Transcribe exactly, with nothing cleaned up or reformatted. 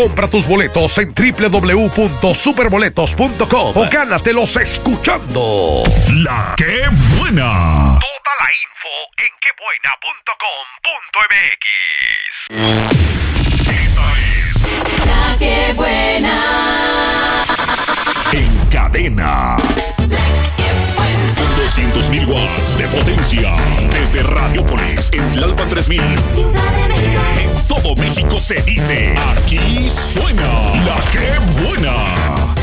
Compra tus boletos en doble u doble u doble u punto superboletos punto com o gánatelos escuchando La Qué Buena. Toda la info en quebuena punto com punto m x. Esta es La Qué Buena. En cadena. Con doscientos mil watts de potencia. Desde Radiopolis en Tlalpan tres mil. En todo México se dice. Aquí suena La Qué Buena.